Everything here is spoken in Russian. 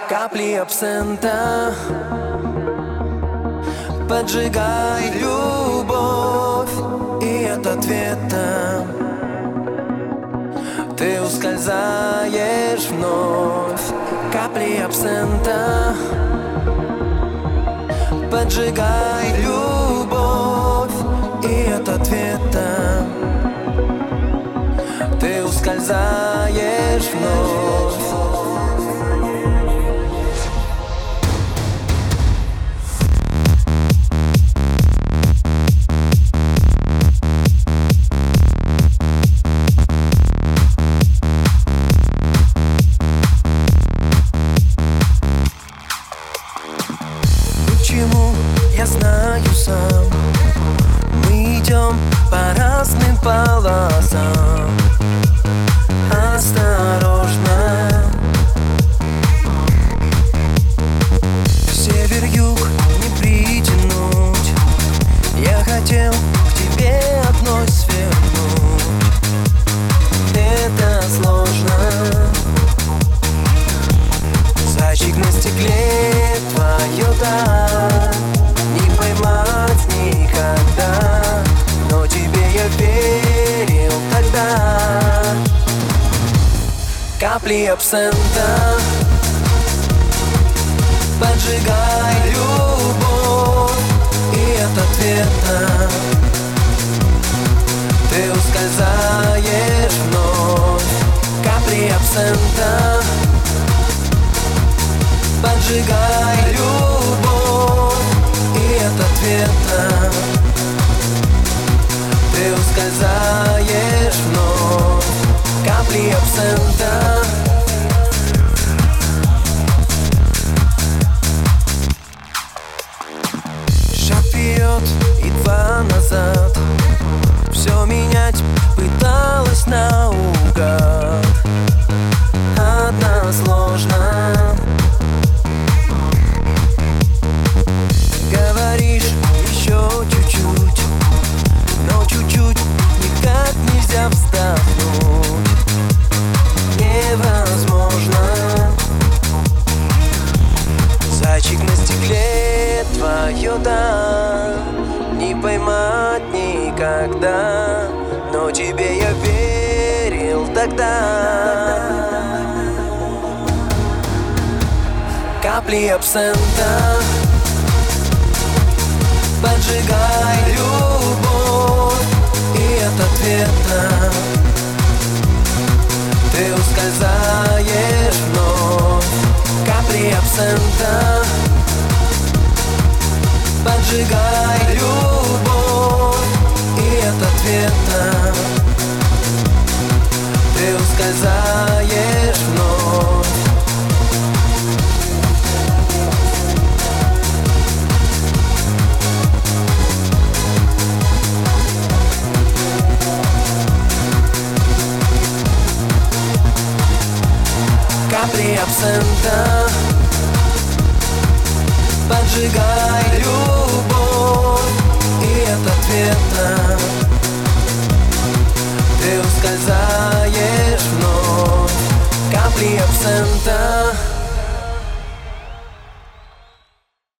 Капли абсента, поджигай любовь, и от ответа ты ускользаешь вновь. Капли абсента, поджигай любовь, и от ответа ты ускользаешь вновь. Почему, я знаю сам, мы идем по разным полосам. Осторожно, север-юг не притянуть. Я хотел к тебе одной свернуть. Это сложно. Зайчик на стекле, твое да, не поймать никогда, но тебе я верил тогда. Капли абсента, поджигай любовь, и от ответа ты ускользаешь вновь. Капли абсента, поджигай любовь, и от ответа ты ускользаешь вновь. Капли абсента. Шаг вперед и два назад, все менять пыталась наугад. Односложно. Говоришь еще чуть-чуть, но чуть-чуть никак нельзя вздохнуть. Невозможно. Зайчик на стекле, твое да, не поймать никогда, но тебе я верил тогда. Капли абсента, поджигай любовь, и от ответа ты ускользаешь вновь. Капли абсента, поджигай любовь, и от ответа ты ускользаешь вновь. Капли абсента, поджигай любовь,